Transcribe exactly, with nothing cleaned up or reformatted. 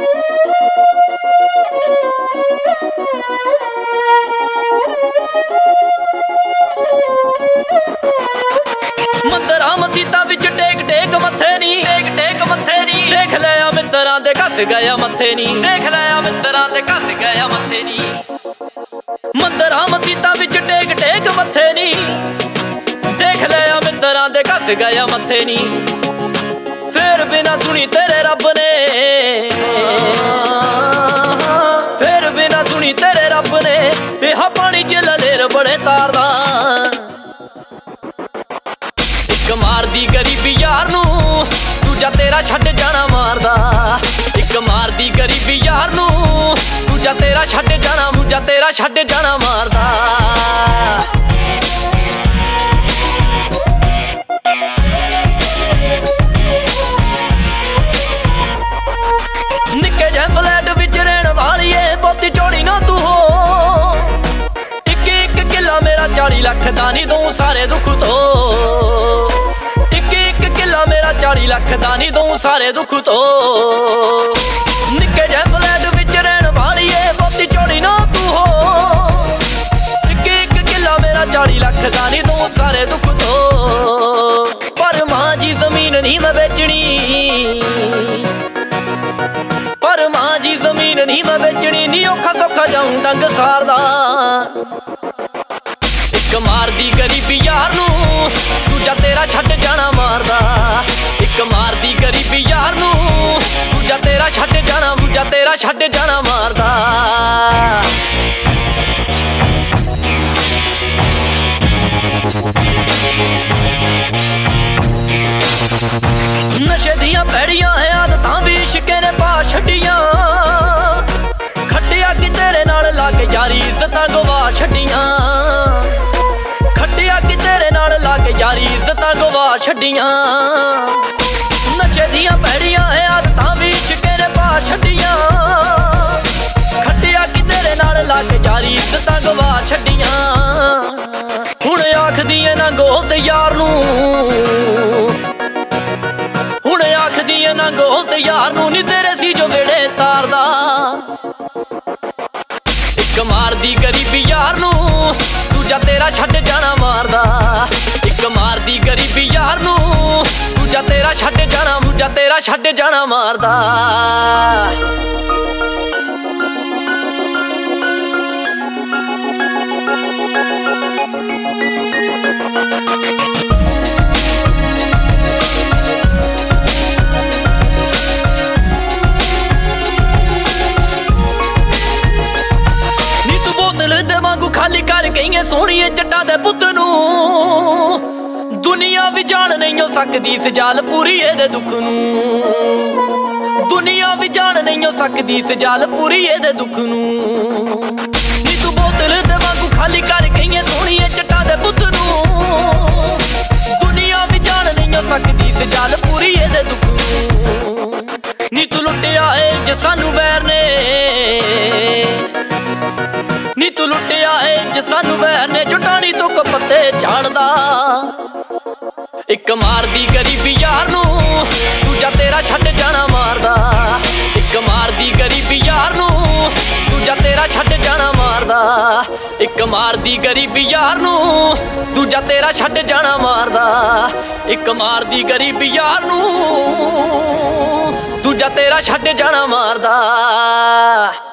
मंदरां मसीतां which take take मत्थे नी, take take मत्थे नी। देख लिया मित्तरां दे घस गया मत्थे नी, देख लिया मित्तरां दे घस गया मत्थे नी। मंदरां मसीतां विच टेक टेक मत्थे नी, देख लिया मित्तरां दे घस गया मत्थे नी। फिर बिना सुनी तेरे रब ने, फिर बिना सुनी तेरे रब ने बेहा पानी च ललेर बड़े तारदा। इक मारदी गरीबी यार नू दूजा तेरा छड्ड जाना मारदा। इक मारदी गरीबी यार नू दूजा तेरा छड्ड जाना, दूजा तेरा छड्ड जाना मारदा। निक्के जे फ्लैट विच रहण वालीए बहुती चौड़ी ना तू हो। इक इक किला मेरा चाली लख दा नी दूं सारे दुख तो। इक इक किला मेरा चाली लख दा नी दूं सारे दुख तो। निक्के जे फ्लैट विच रहण वालीए बहुती चौड़ी ना तू हो। इक इक किला मेरा चाली लख दा नी दूं सारे दुख तो। पर मां जी जमीन नहीं मैं बेचनी, पर मां जी जमीन नहीं मैं बेचनी नी। औखा सौखा जाऊं डंग सारदा। इक मारदी गरीबी यार नू दूजा तेरा छड्ड जाना मारदा। इक मारदी गरीबी यार नू दूजा तेरा छड्ड जाना, दूजा तेरा छड्ड जाना मारदा। नशे दियां भैड़ियां है आदतां भी इश्के ने पा छड्डियां। खट्टिया कि तेरे नाल लाके यारी इज्जतां गवा छड्डियां। खट्टिया कि तेरे नाल लाके यारी इज्जतां गवा छड्डियां। नशे दियां भैड़ियां है आदतां भी इश्के ने पा छड्डियां। खट्टिया कि तेरे नाल लाके यारी इज्जतां गवा छड्डियां। हुण आखदी ऐ नंग उस यार नू, हुण आखदी ऐ नंग उस यार नू नी तेरे सी जो वेड़े तारदा। इक मारदी गरीबी यार नू दूजा तेरा छड्ड जाना मारदा। इक मारदी गरीबी यार नू दूजा तेरा छड्ड जाना, दूजा तेरा छड्ड जाना मारदा। खाली कर गई सोहणिए जट्टां दे पुत्त नू। दुनिया भी जान नहीं हो सकदी सजाल पूरी एदे दुख नू। दुनिया भी जान नहीं हो सकदी सजाल पूरी एदे दुख नू। नी तू बोतल दे वांगू खाली कर गई सोहणिए जट्टां दे पुत्त नू। दुनिया भी जान नहीं हो सकदी सजाल पूरी एदे दुख नू। नी तू लुटिया ए जे सानू वैर ने, नी तू लुटिया ए जे सानू वैर ने। जुटानी तो कपत्ते झाड़दा। इक मारदी गरीबी यार नू दूजा तेरा छड्ड जाना मारदा। इक मारदी गरीबी यार नू दूजा तेरा छड्ड जाना मारदा। इक मारदी गरीबी यार नू दूजा तेरा छड्ड जाना मारदा। इक मारदी गरीबी यार नू दूजा तेरा छड्ड जाना मारदा।